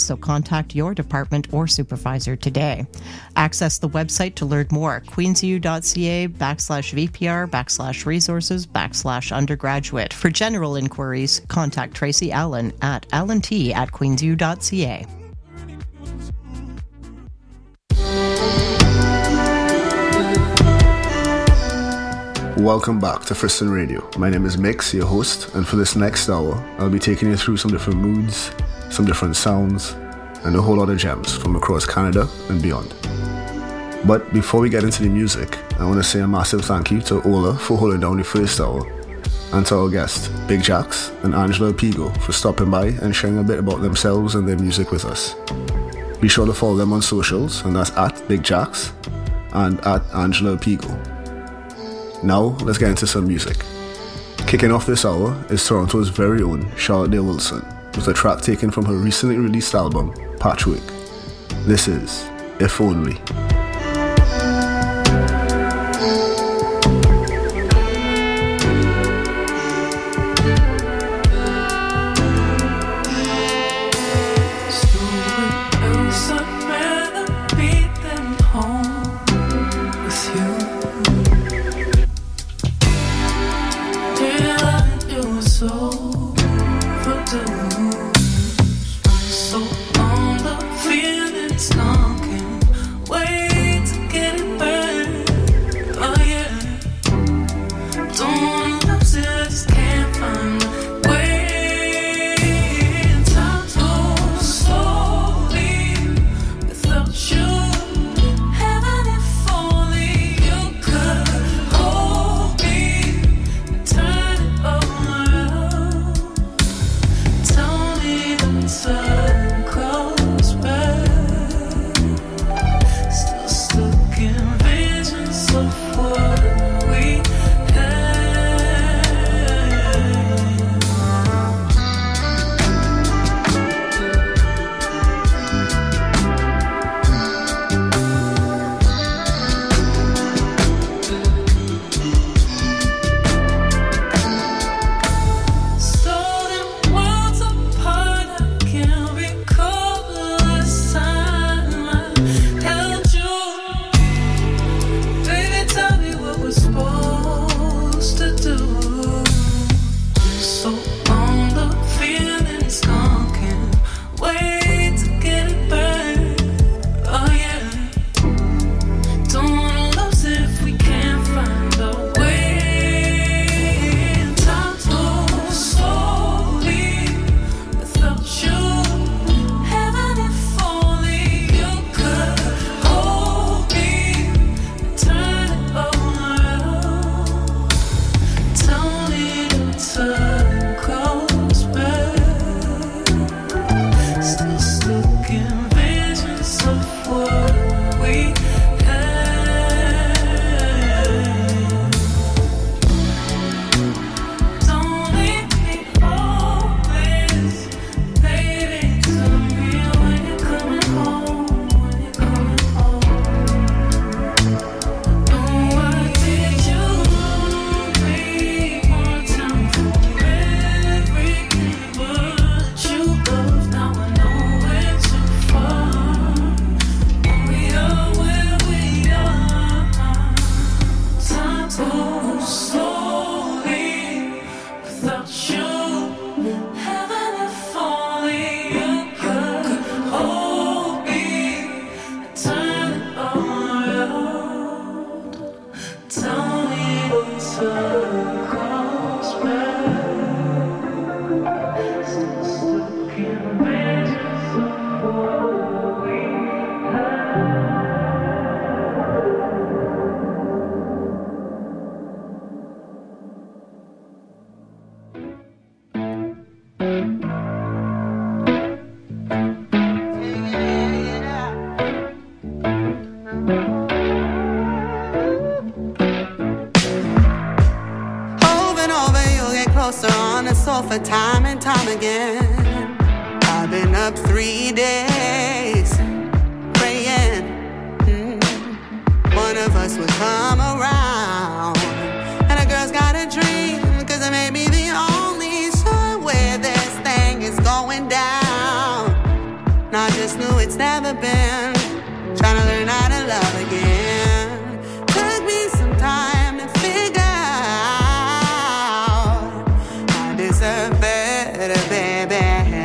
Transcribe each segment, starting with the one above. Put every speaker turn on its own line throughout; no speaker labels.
so contact your department or supervisor today. Access the website to learn more, queensu.ca/VPR/resources/undergraduate. For general inquiries, contact Tracy Allen at allent@queensu.ca.
Welcome back to Friston Radio. My name is Mix, your host, and for this next hour, I'll be taking you through some different moods, some different sounds, and a whole lot of gems from across Canada and beyond. But before we get into the music, I want to say a massive thank you to Ola for holding down the first hour, and to our guests, Big Jax and Angela Pigo, for stopping by and sharing a bit about themselves and their music with us. Be sure to follow them on socials, and that's at Big Jax and at Angela Pigo. Now, let's get into some music. Kicking off this hour is Toronto's very own Charlotte Dale Wilson, with a track taken from her recently released album, Patchwork. This is If Only.
For time and time again, I've been up 3 days praying one of us would come around. And a girl's got a dream, cause it may be the only sure where this thing is going down. Now I just knew it's never been. Trying to learn how to love again. Took me some time to figure out I deserve better, baby.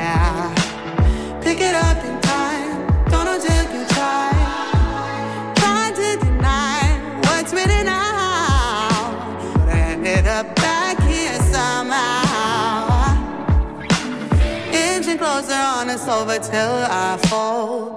Pick it up in time, don't know till you try. Trying to deny what's written out, but I ended up back here somehow. Inching closer on us over till I fall.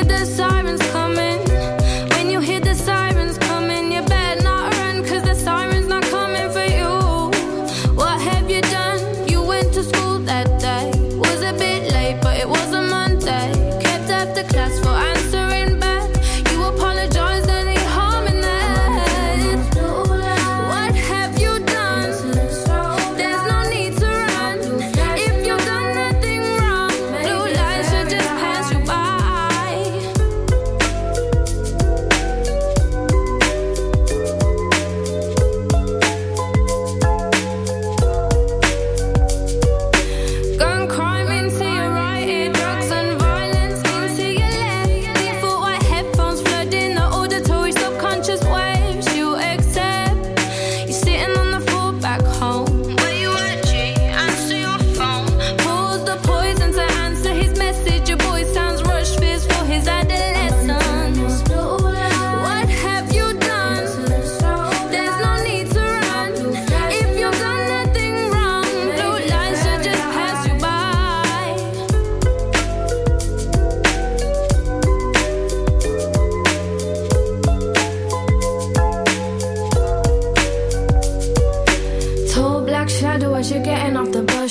Sirens coming, you better not run, 'cause the sirens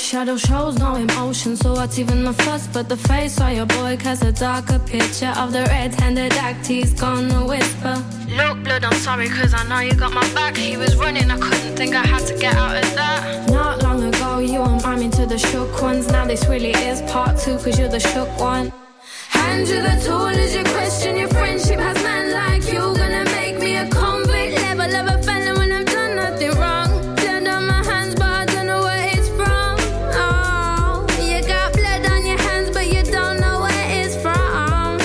shadow shows no emotion, so what's even the fuss but the face of your boy casts a darker picture of the red-handed act he's gonna whisper. Look, blood, I'm sorry cause I know you got my back. He was running, I couldn't think I had to get out of that. Not long ago you were miming to the shook ones. Now this really is part two cause you're the shook one. Hand you the tool as you question your friendship. Has man like you gonna make me a convict? Level of a felon when I've done nothing wrong. Blood on my hands but I don't know where it's from. Oh, you got blood on your hands but you don't know where it's from.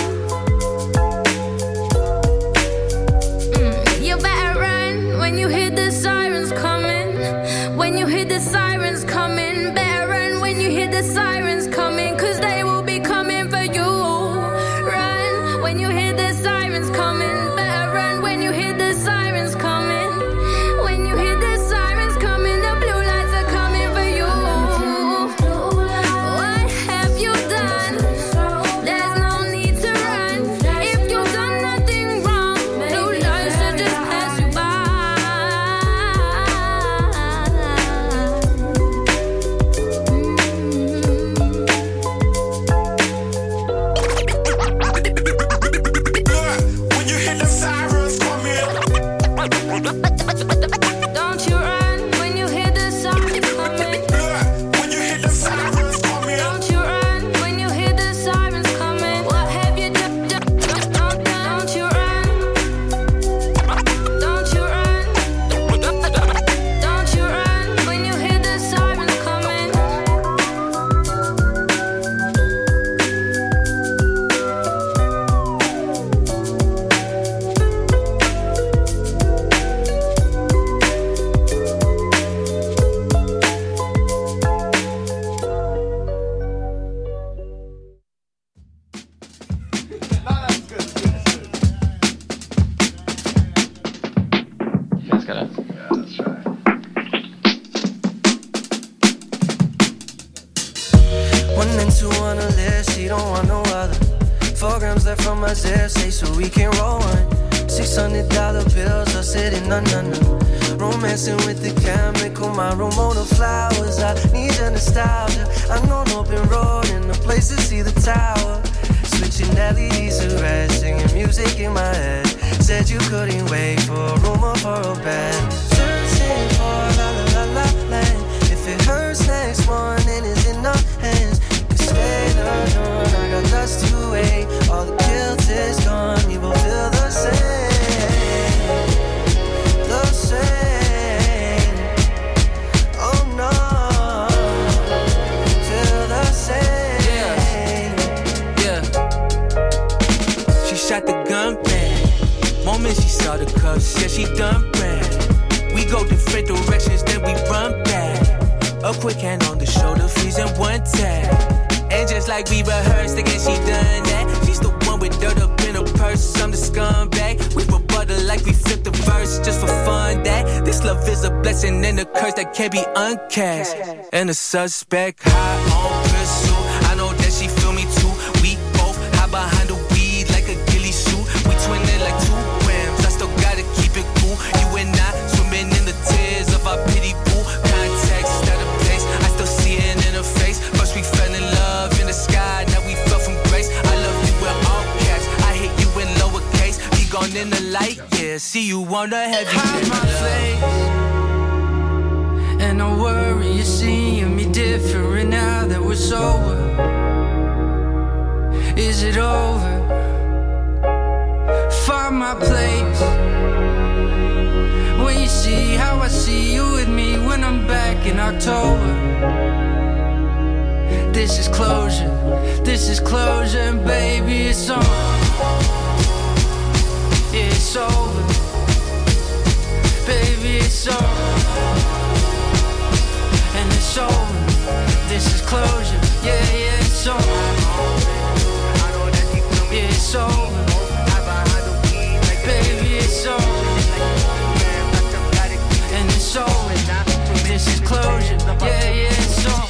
You better run when you hear the sirens coming. When you hear the sirens coming. Better run when you hear the sirens coming, cause they will be coming for you. Run when you hear the sirens coming. Better run when you hear the sirens coming. When you hear the sirens coming, the blue lights are coming for you. What have you done? There's no need to run. If you've done nothing wrong, blue lights will just pass you by.
When you hear the sirens coming,
Don't you run when you hear the sirens coming.
when you hear the sirens coming,
Don't you run when you hear the sirens coming. What have you done? Don't you run. Don't you run. Don't you run when you hear the sirens coming.
That's gotta.
One and two on the list, she don't want no other. 4 grams left from my zip, say so we can roll one. $600 bills are sitting on none. Romancing with the chemical, my room on the flowers. I need your nostalgia. I know an open road and a place to see the tower. Switching LEDs to red, singing music in my head. Said you couldn't wait for a room or for a bed. Searching for la la la la land. If it hurts next morning is in our hands. You can stay alone, I got lust to wait. All the guilt is gone, we will feel the same. The same. Oh no. Feel the same.
Yeah. She shot the gun back. Moment she saw the cuffs, said she done ran. We go different directions, then we run back. A quick hand on the shoulder, freezing one tap. And just like we rehearsed, again she done that. She's the one with dirt up in her purse, I'm the scumbag. We were butter like we flipped the verse just for fun. That this love is a blessing and a curse that can't be uncast. And the suspect high on pursuit, I know that she feel me too. We both hide behind the weed like a ghillie suit. We twinning like 2 grams, I still gotta keep it cool. You and I swimming in the tears of our pity pool. Context at a place, I still see it in her face. First we fell in love in the sky, now we fell from grace. I love you with all caps, I hate you in lowercase. Be gone in the light, yeah, see you on the heavy.
Hide my face, and don't worry, you're seeing me different now that we're sober. Is it over? Find my place. When you see how I see you with me when I'm back in October. This is closure, and baby, it's on. It's over, baby, it's over. And it's over, this is closure, yeah, it's over. Yeah, it's over, baby, it's over. And it's over, this is closure, yeah, it's over.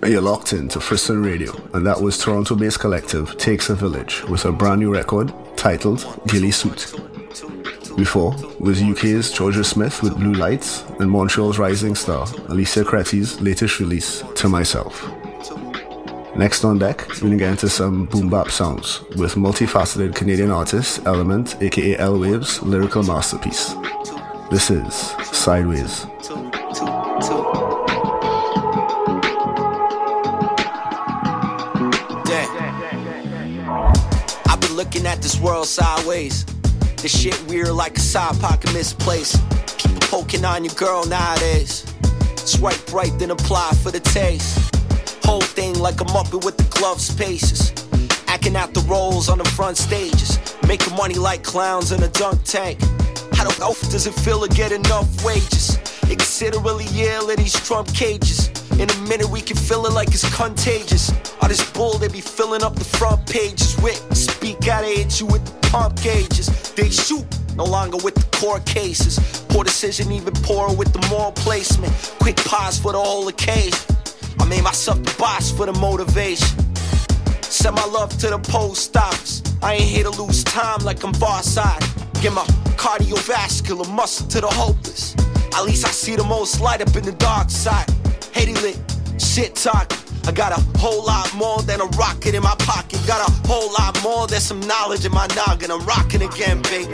and you're locked into Frisson Radio, and that was Toronto-based collective Takes a Village with a brand new record titled Ghillie Suit. Before was UK's Georgia Smith with Blue Lights and Montreal's rising star Alicia Cretti's latest release, To Myself. Next on deck, we're gonna get into some boom bap sounds with multifaceted Canadian artist Element, aka L Wave's lyrical masterpiece. This is Sideways.
I've been looking at this world sideways. This shit weird like a side pocket misplaced. Keep poking on your girl nowadays. Swipe right, then apply for the taste. Whole thing like a Muppet with the glove spaces. Acting out the roles on the front stages. Making money like clowns in a dunk tank. How the f does it feel to get enough wages? It consider really ill in these Trump cages. In a minute we can feel it like it's contagious. All this bull they be filling up the front pages with. Speak out, I hit you with the pump gauges. They shoot, no longer with the court cases. Poor decision, even poorer with the moral placement. Quick pause for the whole occasion. I made myself the boss for the motivation. Send my love to the post office. I ain't here to lose time like I'm far side. Get my cardiovascular muscle to the hopeless. At least I see the most light up in the dark side. Haiti lit, shit talk. I got a whole lot more than a rocket in my pocket. Got a whole lot more than some knowledge in my noggin. I'm rocking again, baby.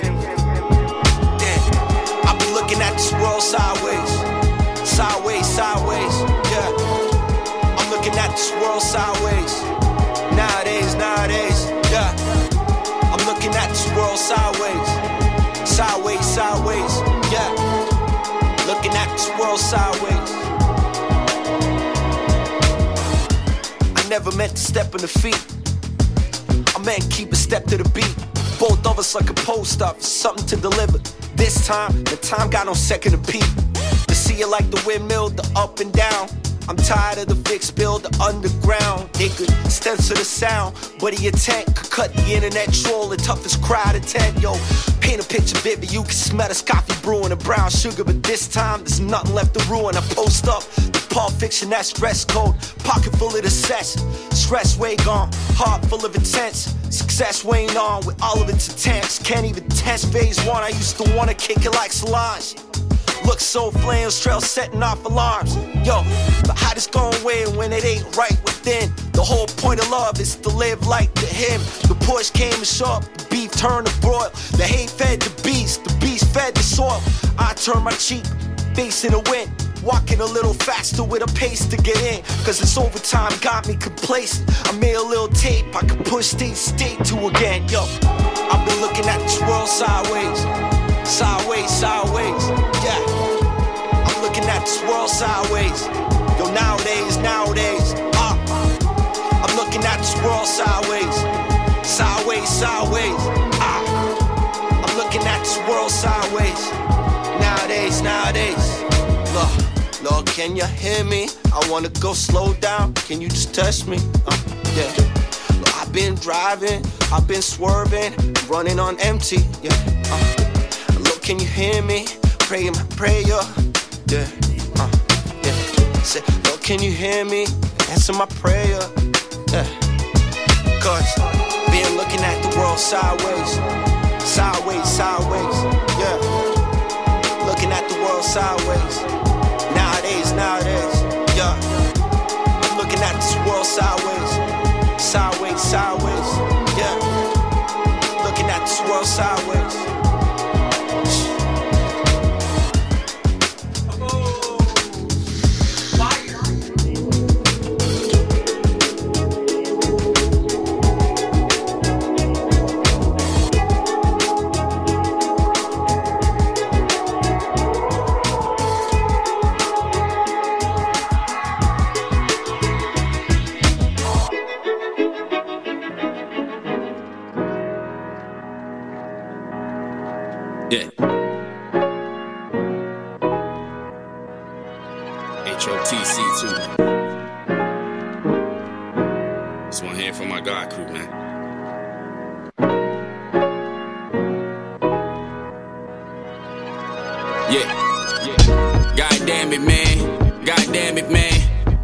Yeah, I be looking at this world sideways. Sideways, sideways, yeah. I'm looking at this world sideways. Nowadays, nowadays, yeah. I'm looking at this world sideways. Sideways, sideways, yeah. Looking at this world sideways. I never meant to step in the feet. I meant keep a step to the beat. Both of us like a post office, something to deliver. This time, the time got no second to peep. To see it like the windmill, the up and down. I'm tired of the fixed build, the underground. They could stencil the sound, but the intent could cut the internet troll, the toughest crowd attend. Yo, paint a picture vivid, you can smell this coffee brewing, the brown sugar, but this time there's nothing left to ruin. I post up, the Pulp Fiction, that's dress code. Pocket full of the sets, stress way gone. Heart full of intense, success weighing on with all of its attempts. Can't even test phase one, I used to wanna kick it like Solange. Look so flames, trail setting off alarms. Yo, but how this gon' win when it ain't right within? The whole point of love is to live like the him. The push came to sharp, the beef turned to broil. The hate fed the beast fed the soil. I turn my cheek, facing the wind. Walking a little faster with a pace to get in. Cause this overtime got me complacent. I made a little tape, I could push state to again. Yo, I've been looking at this world sideways. Sideways, sideways, yeah. I'm looking at this world sideways. Yo, nowadays, I'm looking at this world sideways. Sideways, sideways, I'm looking at this world sideways. Nowadays, Lord, can you hear me? I wanna go slow down, can you just touch me? Yeah. Lord, I've been driving, I've been swerving, running on empty, yeah. Can you hear me? Praying my prayer, yeah, yeah. Say, Lord, can you hear me? Answer my prayer, yeah. Cause been looking at the world sideways, sideways, sideways, yeah. Looking at the world sideways, nowadays, yeah. I'm looking at this world sideways, sideways, sideways, yeah. Looking at this world sideways.
Yeah. HOTC too. This one here for my God crew, man. Yeah. God damn it, man. God damn it, man.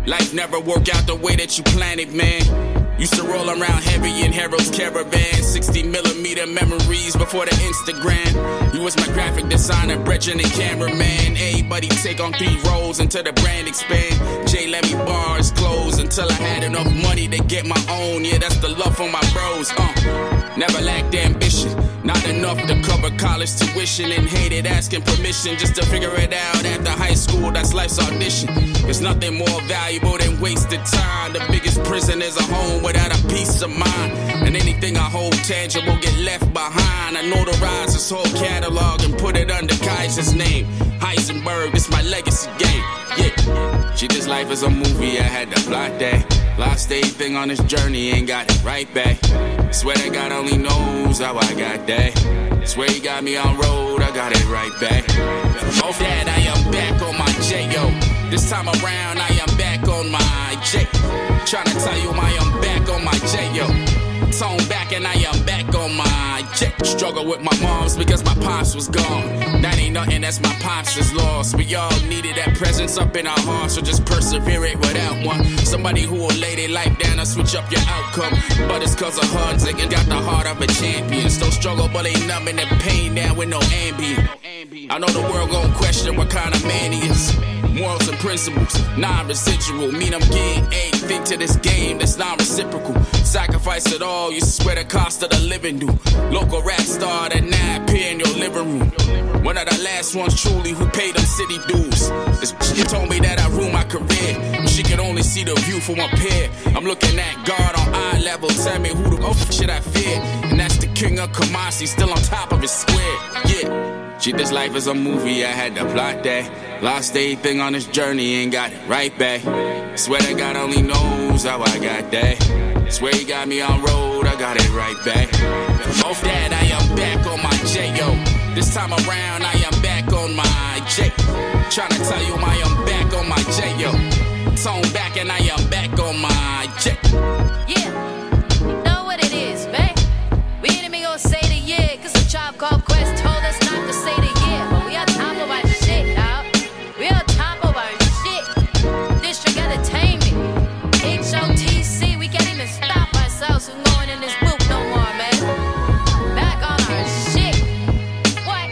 Life never work out the way that you planned it, man. Used to roll around heavy in Harold's Caravan, 60mm memories before the Instagram. You was my graphic designer, brethren and cameraman. Everybody take on 3 roles until the brand expand. Jay let me bars close until I had enough money to get my own. Yeah, that's the love for my bros. Never lacked ambition, not enough to cover college tuition, and hated asking permission just to figure it out after high school. That's life's audition. There's nothing more valuable than wasted time. The biggest prison is a home without a peace of mind, and anything I hold tangible get left behind. I notarize this whole catalog and put it under Kaiser's name. Heisenberg, it's my legacy game. Yeah, shit, this life is a movie. I had to plot that. Lost everything on this journey, ain't got it right back. Swear that God only knows how I got that. Swear he got me on road, I got it right back. Off that, I am back on my J.O. This time around, I am back on my J. Tryna tell you I am back on my J.O. Tone back and I am back on my J. Struggle with my moms because my pops was gone. That ain't nothing, that's my pops is lost. We all needed that presence up in our hearts, so just persevere it without one. Somebody who will lay their life down and switch up your outcome. But it's cause of hard niggas got the heart of a champion. Still struggle but ain't numbing the pain down with no Ambien. I know the world gon' question what kind of man he is. Morals and principles, non-residual. Mean I'm getting anything to this game that's non-reciprocal. Sacrifice it all, you swear the cost of the living do. Local rap star that now appear in your living room. One of the last ones truly who paid them city dues. This she told me that I ruined my career. She could only see the view from up here. I'm looking at God on eye level. Tell me who the shit I fear. And that's the king of Kamasi, still on top of his square. Yeah. Shit, this life is a movie, I had to plot that. Lost everything on this journey, ain't got it right back. Swear that God only knows how I got that. Swear he got me on road, I got it right back. Off that, I am back on my J.O. This time around, I am back on my J. Tryna tell you I am back on my J.O. Tone back and I am back on my J.
Yeah, you know what it is, man. We ain't even gonna say the year, cause the Tribe Called Quest told us not to say the year. But we are top of our shit, dawg. We are top of our shit. District Entertainment, HOTC, we can't even stop ourselves from going in this booth no more, man. Back on our shit. What?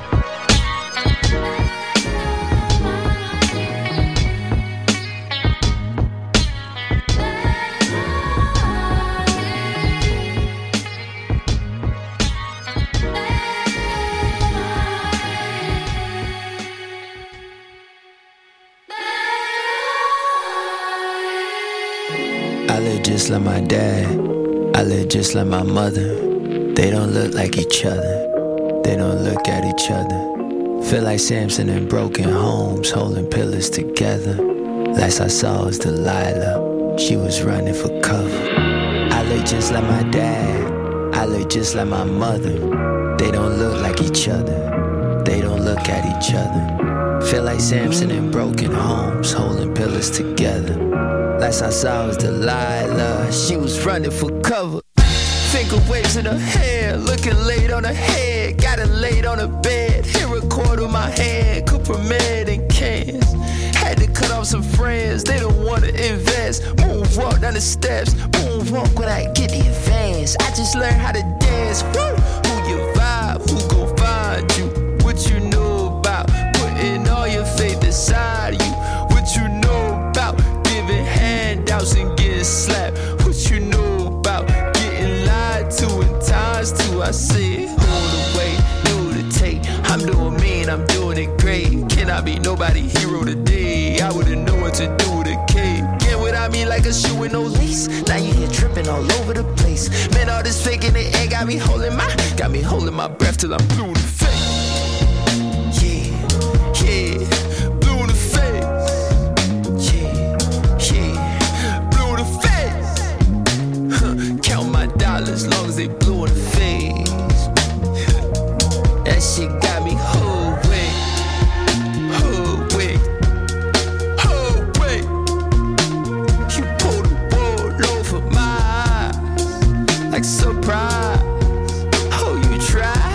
I look just like my dad, I look just like my mother. They don't look like each other, they don't look at each other. Feel like Samson in broken homes, holding pillars together. Last I saw was Delilah, she was running for cover. I look just like my dad, I look just like my mother. They don't look like each other, they don't look at each other. Feel like Samson in broken homes, holding pillars together. Last I saw was Delilah, she was running for cover. Finger waves in her hair, looking laid on her head. Got her laid on her bed, hear a chord on my hand. Cooper Med in cans. Had to cut off some friends, they don't wanna invest. Moonwalk down the steps, moonwalk when I get the advance. I just learned how to dance. Woo! Who you vibe, who gon' find you? What you know about putting all your faith inside you? What you know about giving handouts and getting slapped? What you know about getting lied to in times two? I said, hold away, new to take. I'm doing me and I'm doing it great. Can I be nobody hero today? I wouldn't know what to do with a cake. Get without me like a shoe with no lace. Now you here tripping all over the place. Man, all this faking it ain't got me holding my breath till I'm blue in the face. Yeah, blue in the face. Yeah, blue in the face. Count my dollars long as they blue in the face. That shit got me hood way. You pull the wool over my eyes like surprise. Oh, you try,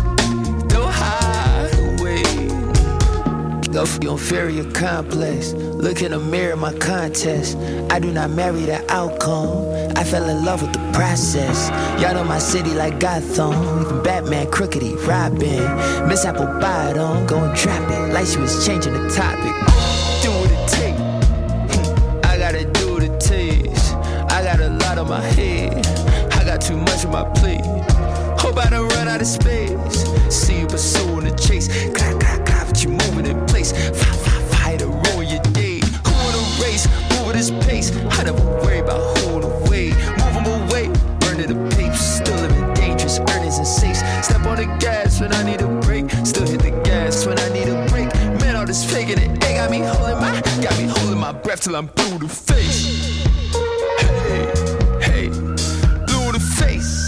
don't hide away. Go for your inferior complex. Look in the mirror, my contest. I do not marry the outcome. I fell in love with the process. Y'all know my city like Gotham. Even Batman, Crookedy, Robin. Miss Apple Bottom, go and trap it like she was changing the topic. Do what it take. I gotta do what it takes. I got a lot on my head. I got too much on my plate. Hope I don't run out of space. See you pursuing the chase. Clap, clap, clap, but you moving in place. Fire to ruin your day. Who in a race? Move at this pace. I never worry about who in the way. Move them away. Burning the papers. Still living dangerous. Earnings and safes. Step on the gas when I need a break. Still hit the gas when I need a break. Man, all this faking it. They got me holding my breath till I'm blue in the face. Hey, blue in the face.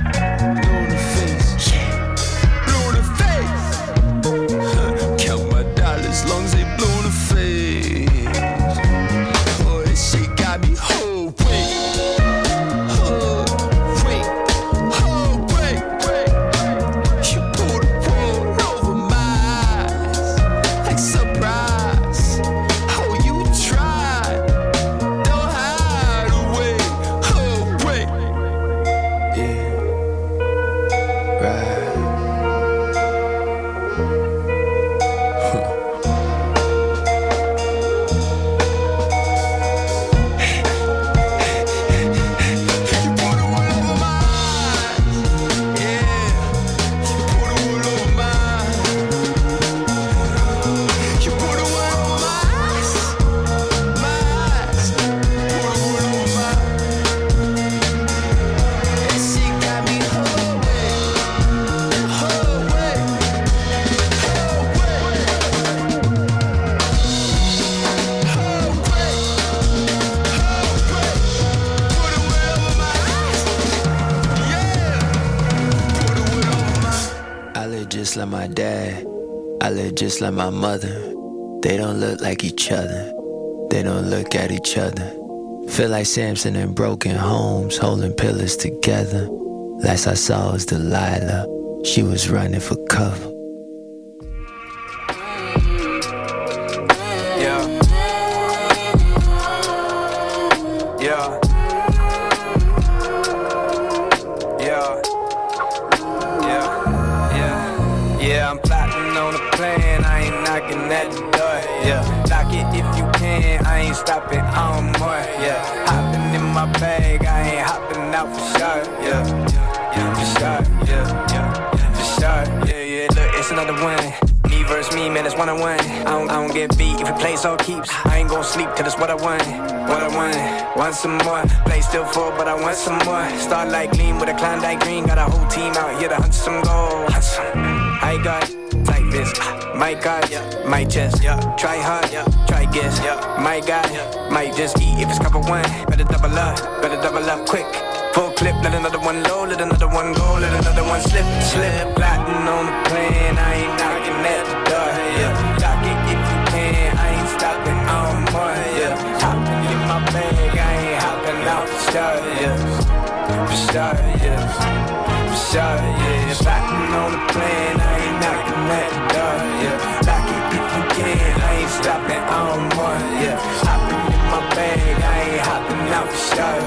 As long as they blow in the face. Oh, this shit got me whole wait. You pulled the wool over my eyes like surprise. Oh, you tried. Don't hide away. Oh, wait. Yeah. Right. Just like my dad, I live just like my mother. They don't look like each other. They don't look at each other. Feel like Samson in broken homes, holding pillars together. Last I saw was Delilah. She was running for cover.
Stopping on more, yeah. Hopping in my bag, I ain't hopping out for sure, yeah. For sure, yeah. For sure, yeah. Look, it's another one. Me versus me, man, it's 1-on-1. I don't get beat if it plays all keeps. I ain't gon' sleep till it's what I want. Want some more. Play still full, but I want some more. Start like lean with a Klondike green. Got a whole team out here to hunt some gold. I got tight fist. My God, my chest, try hard, try guess, my God, might just eat if it's cover one. Better double up quick. Full clip, let another one low, let another one go, let another one slip. Plotting on the plan, I ain't knocking at the door, Lock it if you can, I ain't stopping on more, Hopping in my bag, I ain't hopping out for sure, For sure, Plotting on the plan, I ain't knocking at the door, Lock it if you can, I ain't stopping on more, Hopping in my bag, I ain't hopping out for sure,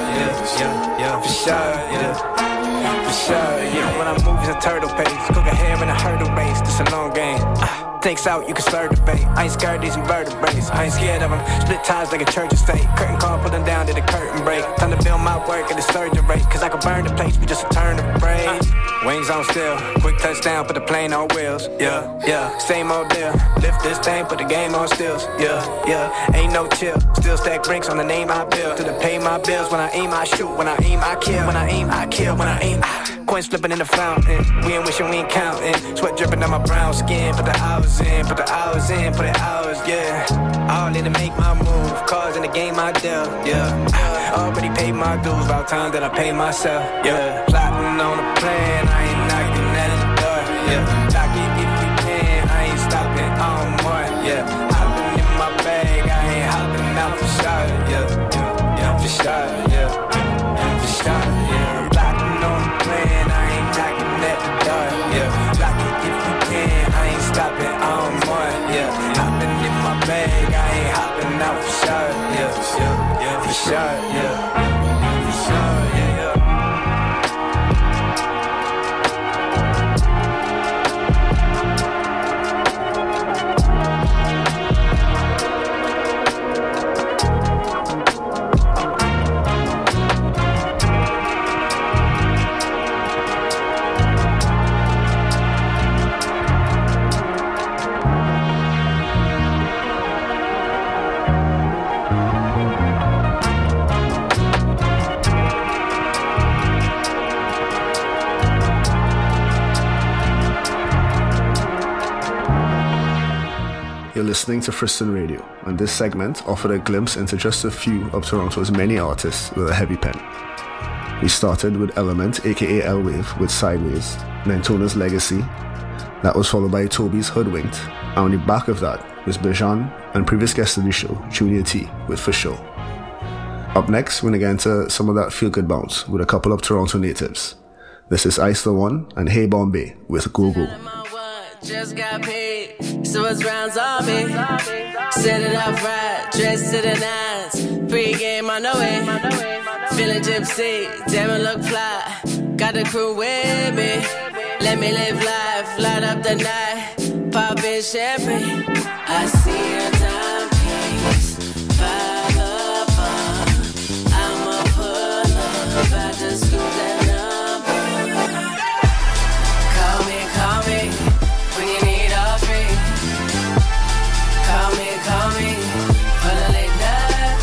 For sure, When I move, it's a turtle pace. Cook a hair in a hurdle race, this a long game. Takes out, you can slur the bait. I ain't scared of these invertebrates. I ain't scared of them. Split ties like a church estate. Curtain call, put them down to the curtain break. Time to build my work at the surgery rate. Cause I can burn the place, we just a turn of braid. Wings on still. Quick touchdown, put the plane on wheels. Same old deal. Lift this thing, put the game on stills. Ain't no chill. Still stack bricks on the name I build. To the pay my bills. When I aim, I shoot. When I aim, I kill. When I aim, I kill. When I aim, coins flipping in the fountain. We ain't wishing, we ain't counting. Sweat dripping on my brown skin. Put the hours in, put the hours in, put the hours, all in to make my move. Cars in the game I dealt, already paid my dues, about time that I pay myself, Plotting on a plan, I ain't knocking at the door, Lock it if you can, I ain't stopping on more, Hopping in my bag, I ain't hopping out for sure, For sure, Plotting on a plan, I ain't knocking at the door, Lock it if you can, I ain't stopping on more, Hopping in my bag, I ain't hopping out for sure, yeah. For sure, yeah, yeah.
You're listening to Friston Radio, and this segment offered a glimpse into just a few of Toronto's many artists with a heavy pen. We started with Element, aka L-Wave, with Sideways, Nentona's Legacy. That was followed by Toby's Hoodwinked, and on the back of that was Bijan and previous guest of the show, Junior T, with For Sure. Up next, we're going to get into some of that feel-good bounce with a couple of Toronto natives. This is Ice the One and Hey Bombay with Go Go.
Just got paid, so it's rounds on me. Set it up right, dressed to the nines. Pre-game on the way, feeling gypsy, damn it look fly. Got the crew with me, let me live life, light up the night, poppin' champagne. I see a timepiece by the bar. I'ma pull up, about to scoop that number. Call me. When you need a free, call me, for the late night.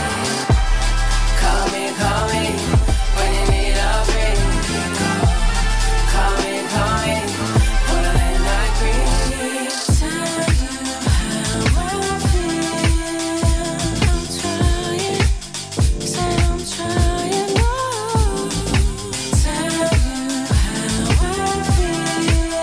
Call me, when you need a free. Call me, for the late night creep. Tell you how I feel. I'm trying, say I'm trying, no. Tell you how I feel.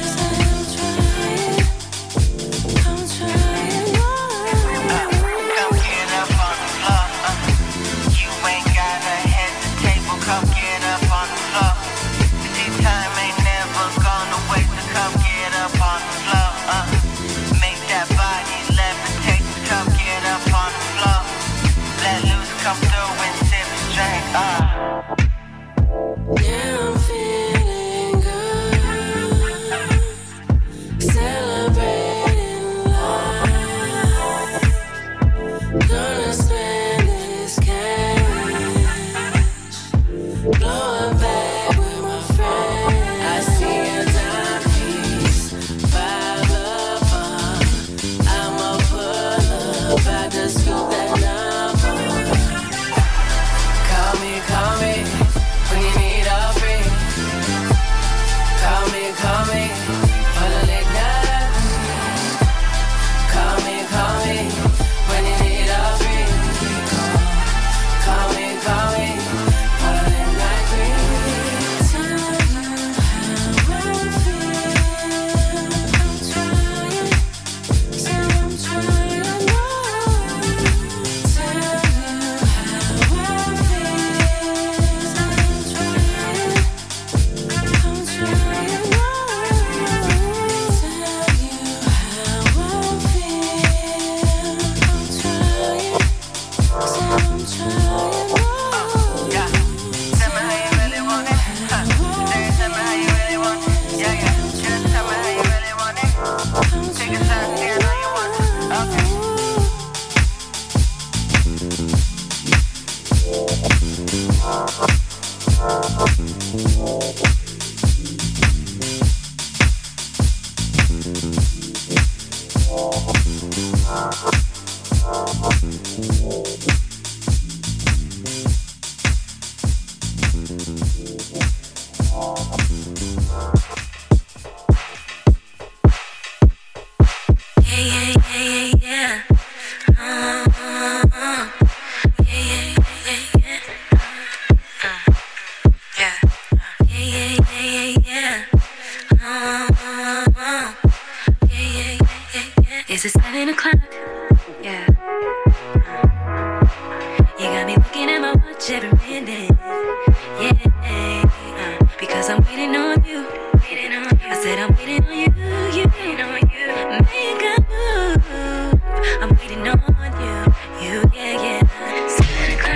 Is it 7 o'clock? Yeah. You got me looking at my watch every minute. Yeah. Because I'm waiting on you. I said I'm waiting on you. Make a move. I'm waiting on you. Yeah. 7 o'clock.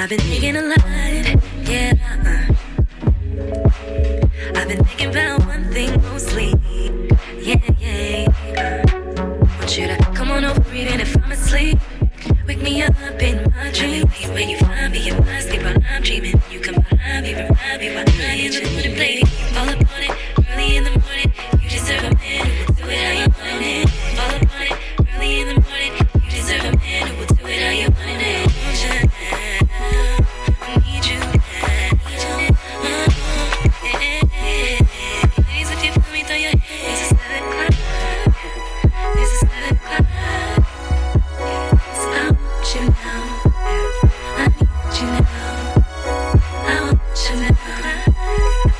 I've been thinking a lot, yeah. I've been thinking about one thing mostly, yeah. Want you to come on over even if I'm asleep. Wake me up in my dreams. When you find me in my sleep while I'm dreaming, you come behind me, remind me while I'm in the mood and play. Fall upon it early in the morning. You deserve a man who will do it how you want it. Fall upon it early in the morning. You deserve a man who will do it how you want it. I need you. Ladies, if you feel me, throw your hands. It's 7 o'clock. It's 7 o'clock. I want you now. I need you now. I want you now.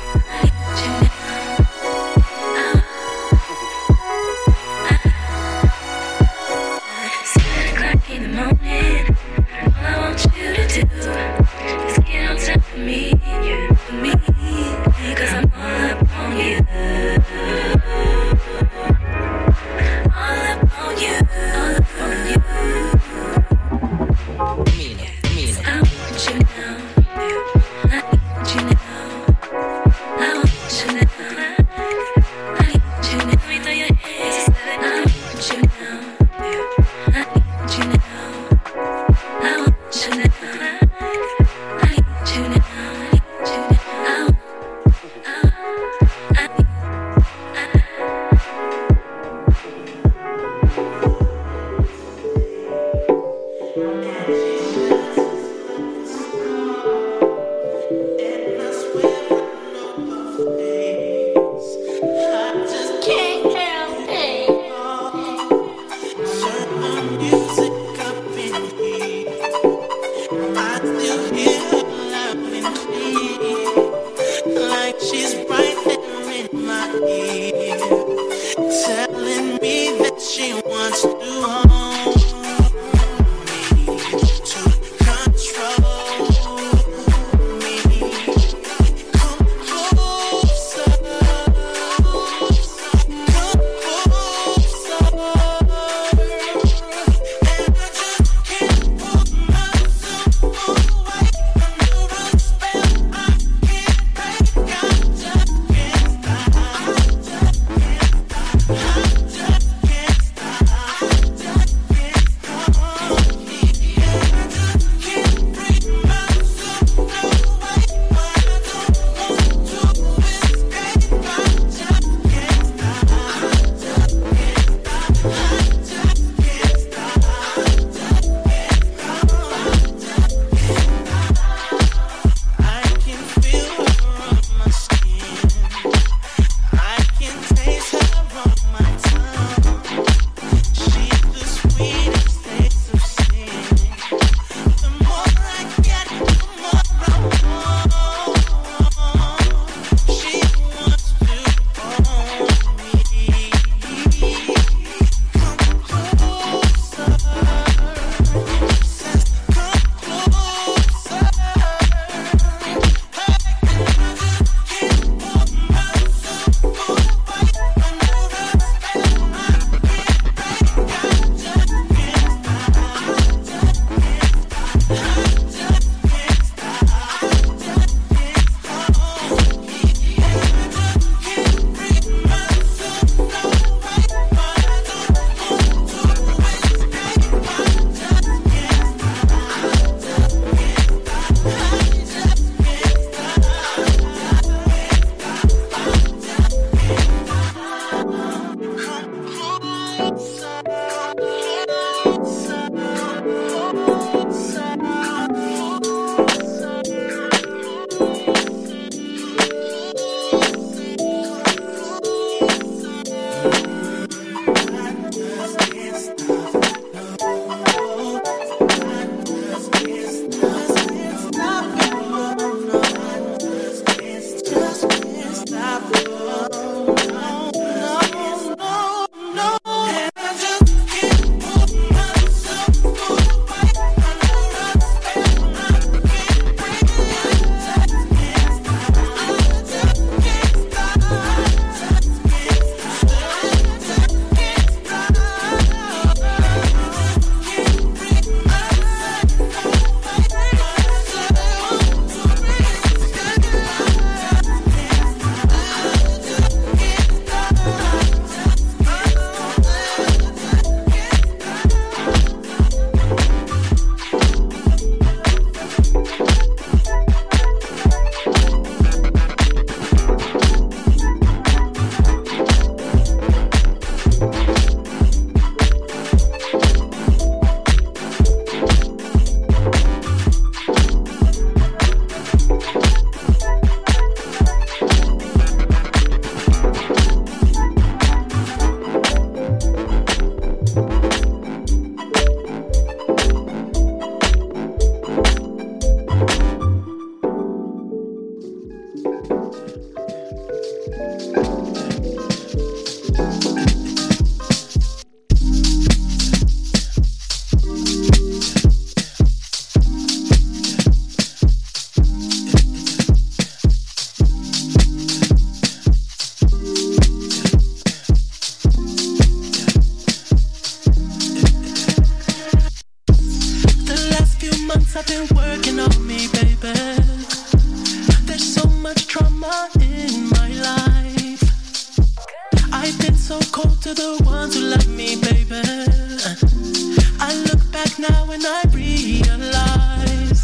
months I've been working on me, baby. There's so much trauma in my life. I've been so cold to the ones who love me, baby. I look back now and I realize.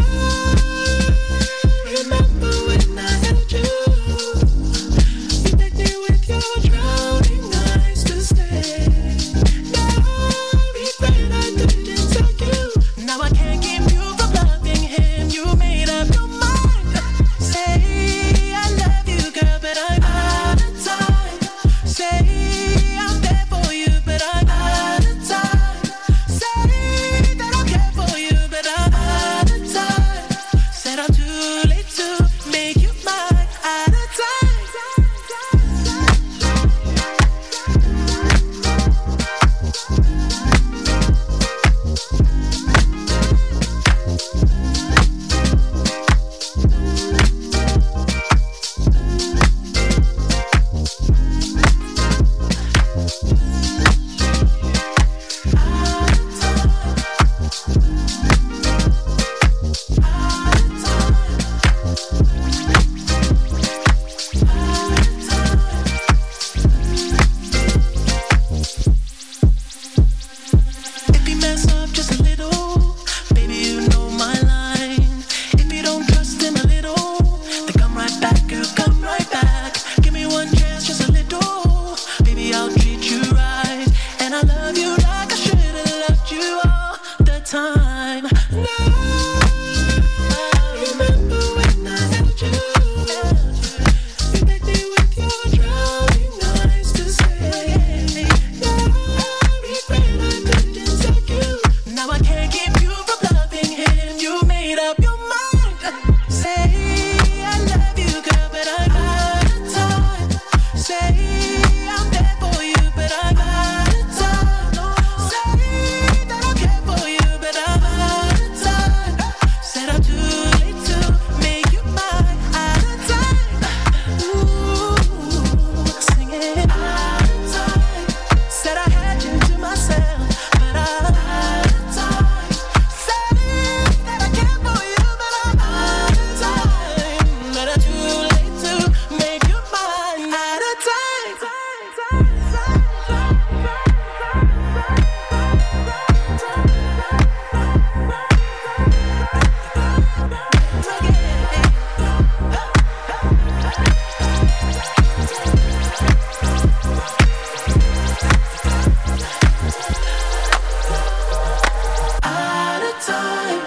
Remember when I held you? You begged me with your drowning eyes to stay. Now I regret I didn't tell you. Now I can't keep you from loving him. You made up your mind. Say I love you, girl, but I'm out of time. Say I'm there for you, but I'm out of time. Say that I'm there for you, but I'm out of time. Said I'm too late to make you mine. Out of time. If you mess up just a little, baby, you know my line. If you don't trust him a little, then come right back, girl, come right back. Give me one chance, just a little. Baby, I'll treat you right. And I love you like I should have loved you all the time. Now, remember when I held you? You begged me with your drowning eyes to stay. Now I regret I didn't tell you. Now I can't keep you from loving him. You made up your mind. Say I love you, girl, but I'm out of time. Say I'm there for you, but I'm out of time. Say that I'm there for you, but I'm out of time. Said I'm too late to make you mine. Out of time. Ooh, singing out of time. Said I had you to myself, but I'm out of time. Said that I care for you, but I'm out of time. But I'm too late to make you mine. Out of time. Out of time.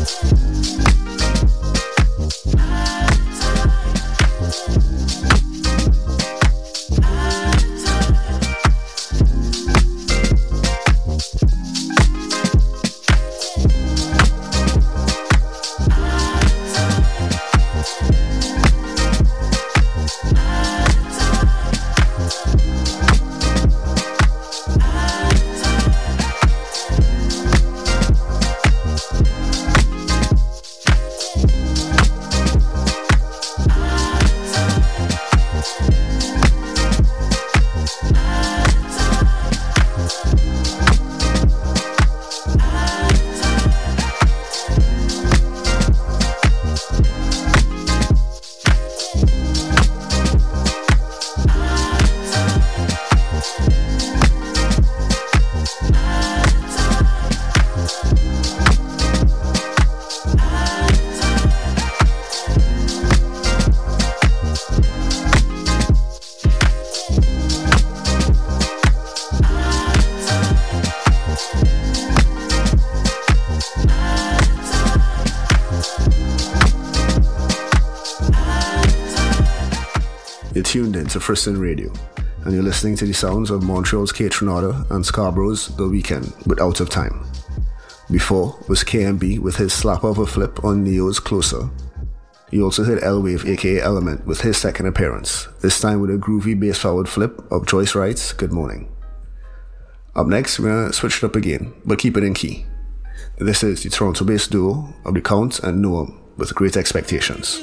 You're tuned in to Frisson Radio, and you're listening to the sounds of Montreal's Kate Renata and Scarborough's The Weeknd with Out of Time. Before was KMB with his slapper of a flip on Neo's Closer. You also heard L-Wave aka Element with his second appearance, this time with a groovy bass forward flip of Joyce Wright's Good Morning. Up next, we're gonna switch it up again, but keep it in key. This is the Toronto-based duo of The Count and Noam with Great Expectations.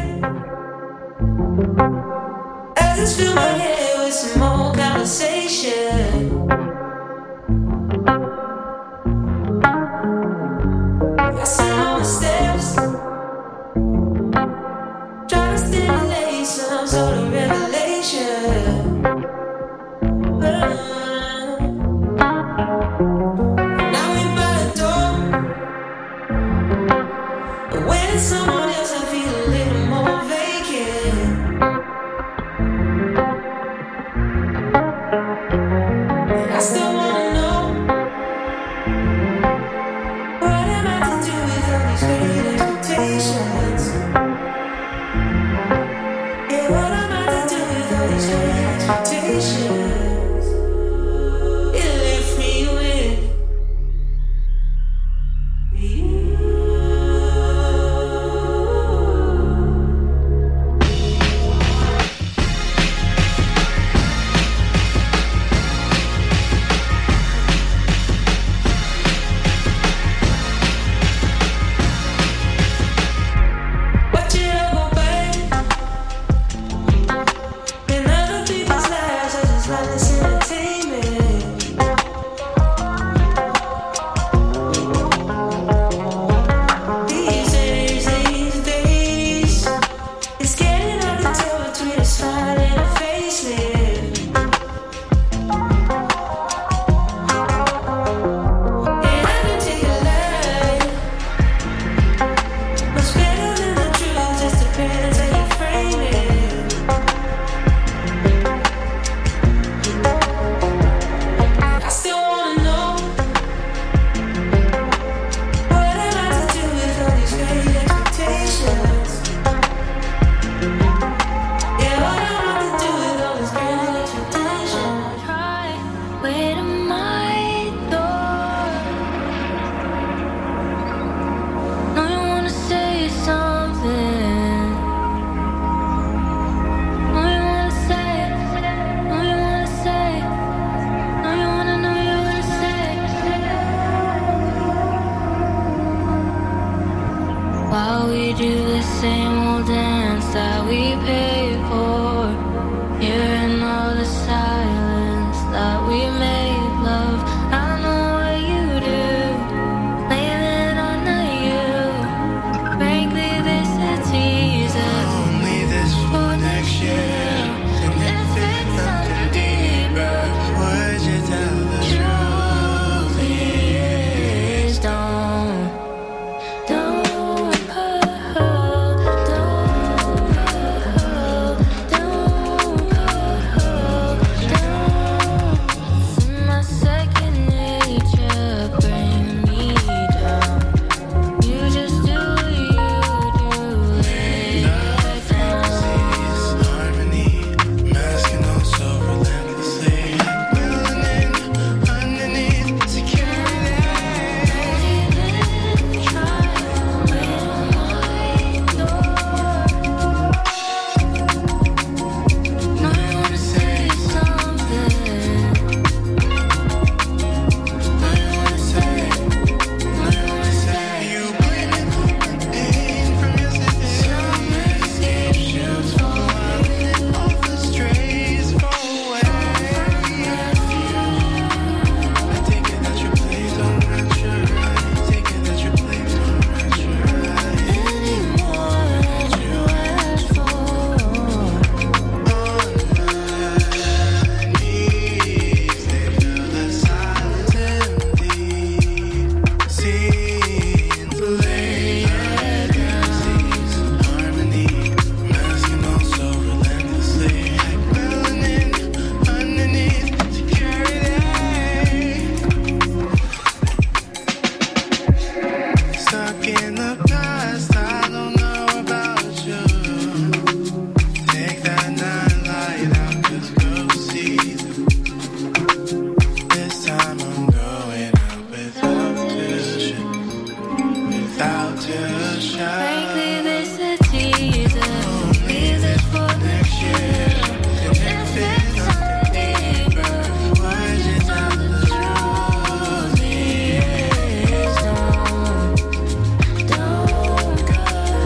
I just fill my head with some more conversation. Got some
we do the same old dance that we paid for. Hearing all the silence that we made love. I know what you do, blame it on you. Frankly, this is teaser.
Only this for next year. And if it's something deeper, would you tell the truth?
Please don't my second nature bring me down. You just do what you do.
Harmony, masking also relentlessly. Melanin underneath security.
No, I wanna say something.
You blame it on pain from yesterday. Shoes falling off the strays far away. I take it that your place don't match your eyes. Take it that your place don't match your eyes.
Any more that you ask for.
Knees, they feel the silence and deep. Scenes, layered fantasies. Harmony, masking also relentlessly. Like melanin underneath security. Stuck in the past, I don't know about you. Take that night light out, 'cause girls see through. This time I'm going out without to shine.
Frankly, this is teaser. Leave this for next year.
And if it's something deeper, would you tell the truth?
Please don't go.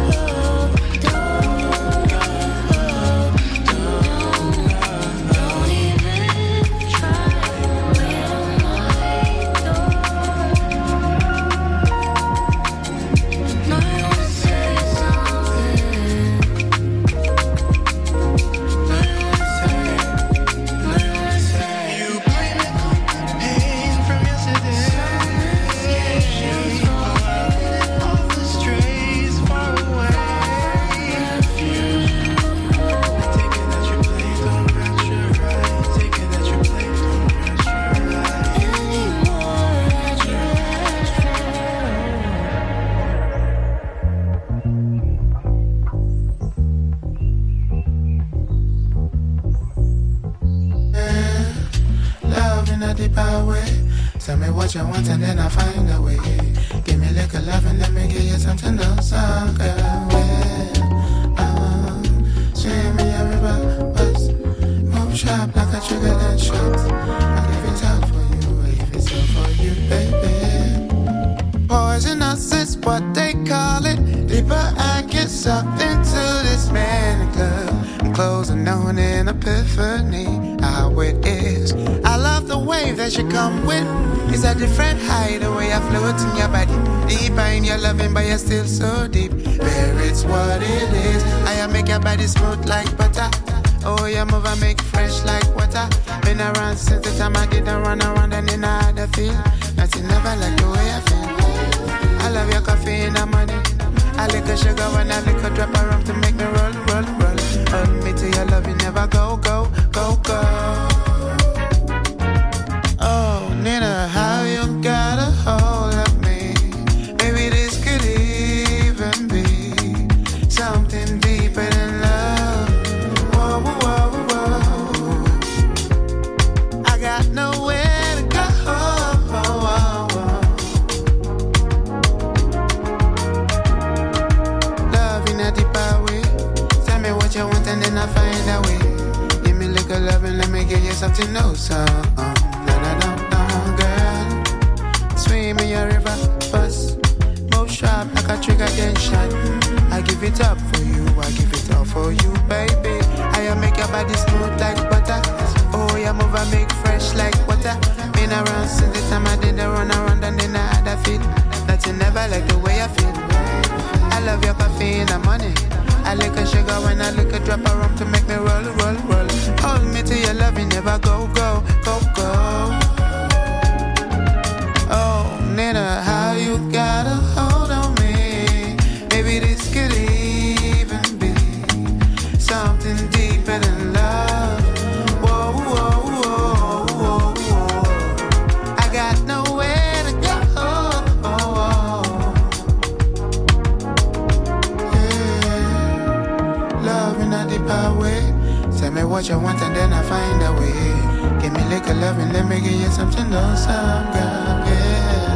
Don't even try. Wait on my door. No, I wanna say something.
You blame it on pain from yesterday. Shoes falling off the strays far away. I take it that your place don't match your eyes. Take it that your place don't match your eyes.
Any more that you ask
Love in a deeper way. Tell me what you want and then I'll find a way. Give me liquor love and let me give you something else. Girl, swim me a river, bust. Move sharp like a trigger and shot. I'll give it all for you, if it's all for you, baby. Poisonous is what they call it. Deeper I get sucked into this manic love. I'm closing on an epiphany. How it is. I love the way that you come with. It's a different high, the way I float in your body. Deeper in your loving, but you're still so deep. Where it's what it is. I make your body smooth like butter. Oh, your move I make fresh like water. Been around since the time I didn't run around and in other feel. Nothing never like the way I feel. I love your coffee and the money. I lick a sugar when I lick a drop of rum to make me roll, roll, roll. Hold me to your love, you never go, go, go, go. Oh, Nina, how you got a hold of me? Maybe this could even be something deeper than love. Whoa, whoa, whoa, whoa. I got nowhere to go. Love in a deeper way. Tell me what you want and then I'll find a way. Give me little love and let me give you something new. So, girl. Swim in your river, bust. Move sharp like a trigger, then shot. I
I give it up for you, I give it all for you, baby. I make your body smooth like butter. Oh, you move and make fresh like water. Been around since the time I didn't run around and then I had a fit. Nothing never like the way I feel. I love your coffee and the money. I lick a sugar when I lick a drop of rum to make me roll, roll, roll. Hold me to your love, you never go, go, go, go. Oh, Nina, how you got a hold on me? Maybe this could even be something deeper than love. Whoa, whoa, whoa, whoa, whoa. I got nowhere to go. Yeah. Love in a deeper way. Tell me what you want and then I find a way. Give me liquor love and let me give you something awesome, girl. Yeah.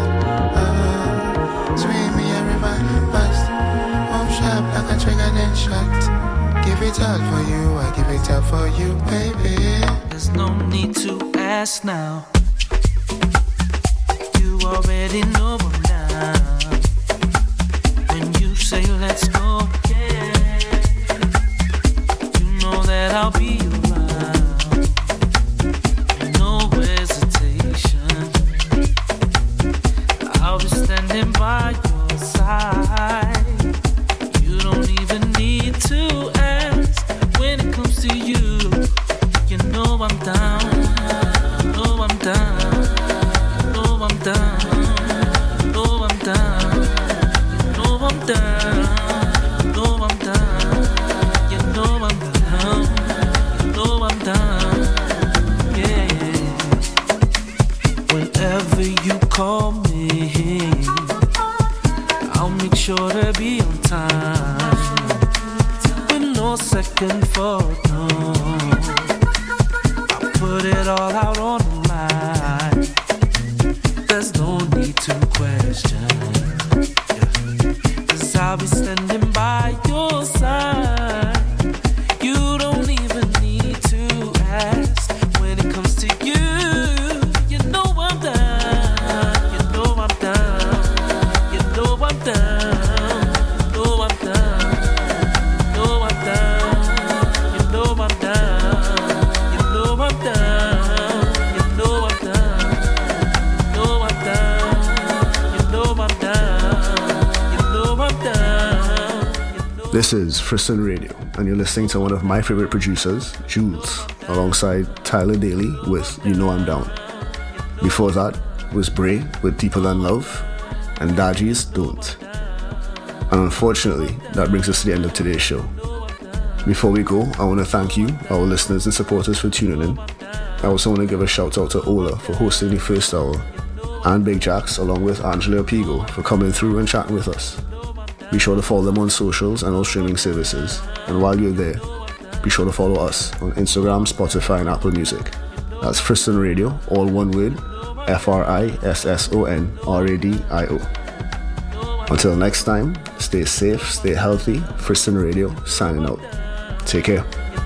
Swing me a river, bust. Move sharp like a trigger, then shot. Give it all for you, I give it all for you, baby.
There's no need to ask now. You already know I'm down. When you say let's go, yeah, you know that I'll be around. No hesitation. I'll be standing by your side. You don't even need to ask when it comes to you. You know I'm down. You know I'm down. You know I'm down. You know I'm down. You know I'm down. You know I'm down. You know I'm down. You know I'm down. Yeah. Whenever you call me, I'll make sure to be on time. With no second thought, no. I'll put it all out on the line. There's no need to question, yeah. 'Cause I'll be standing by your side. You don't even need to ask when it comes to you. You know I'm down. You know I'm down. You know I'm down. You know I'm down. You know I'm down. You know I'm down. You know I'm down. You know I'm down. You know I'm down. You know I'm down. You know I'm down.
This is Frisson Radio, and you're listening to one of my favorite producers, Jules, alongside Tyler Daly with You Know I'm Down. Before that was Bray with Deeper Than Love, and Daji's Don't. And unfortunately, that brings us to the end of today's show. Before we go, I want to thank you, our listeners and supporters, for tuning in. I also want to give a shout out to Ola for hosting the first hour, and Big Jacks along with Angela Pigo for coming through and chatting with us. Be sure to follow them on socials and all streaming services. And while you're there, be sure to follow us on Instagram, Spotify, and Apple Music. That's Frisson Radio, all one word, FRISSONRADIO. Until next time, stay safe, stay healthy. Frisson Radio, signing out. Take care.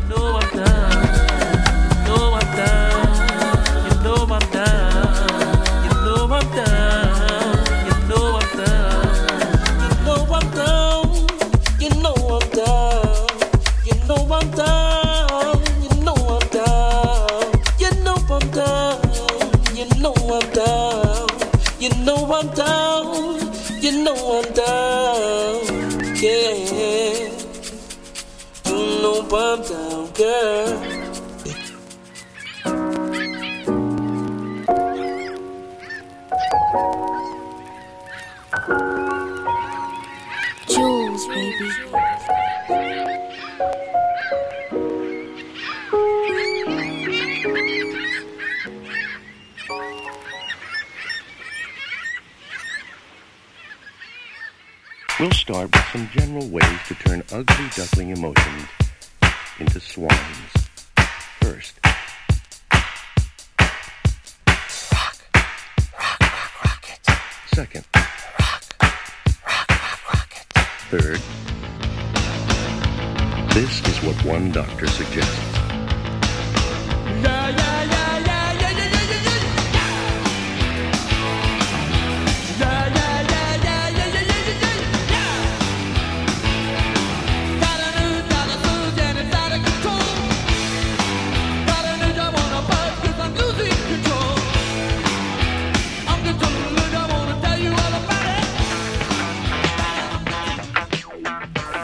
I'm down, girl.
Jules, baby.
We'll start with some general ways to turn ugly duckling emotions into swans. First, rock, rock, rock, rock it. Second, rock, rock, rock, rock it. Third, this is what one doctor suggests.
Yeah, yeah, yeah, yeah, yeah, yeah, yeah, yeah, yeah. Yeah, yeah, yeah, yeah, yeah, yeah, yeah, yeah, yeah.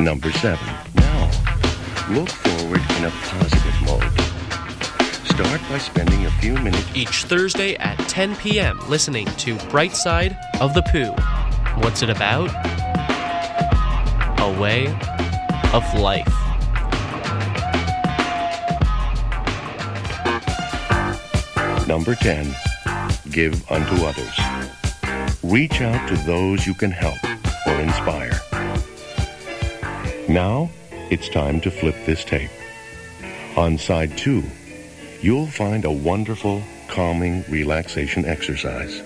Number 7. Now, look forward in a positive mode. Start by spending a few minutes
each Thursday at 10 p.m. listening to Bright Side of the Pooh. What's it about? A way of life.
Number 10. Give unto others. Reach out to those you can help or inspire. Now, it's time to flip this tape. On side 2, you'll find a wonderful, calming relaxation exercise.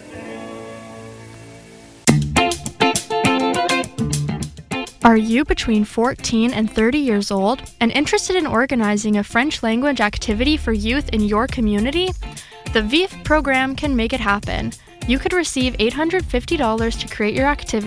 Are you between 14 and 30 years old and interested in organizing a French language activity for youth in your community? The VIF program can make it happen. You could receive $850 to create your activity